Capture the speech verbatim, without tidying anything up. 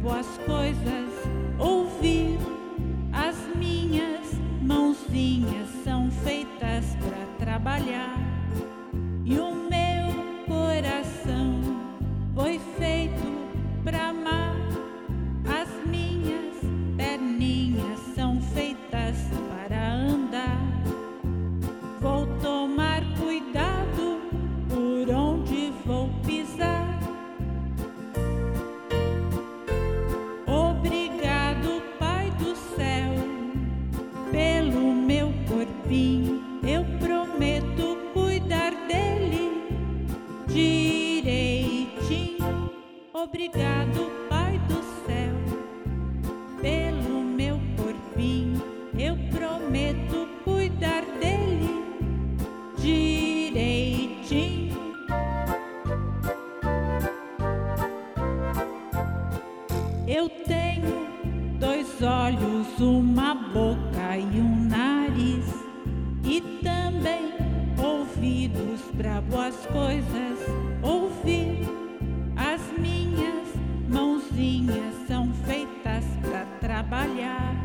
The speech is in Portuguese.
boas coisas ouvir. As minhas mãozinhas são feitas para trabalhar e o meu coração foi feito para amar. As minhas perninhas são feitas para andar. Vou tomar cuidado por onde vou pisar. Obrigado, Pai do céu, pelo meu corpinho. Eu prometo cuidar dele direitinho. Obrigado, Pai do céu, pelo meu corpinho. Eu prometo cuidar dele direitinho. Eu tenho dois olhos, uma boca e um nariz, e também ouvidos para boas coisas ouvir. As minhas mãozinhas são feitas para trabalhar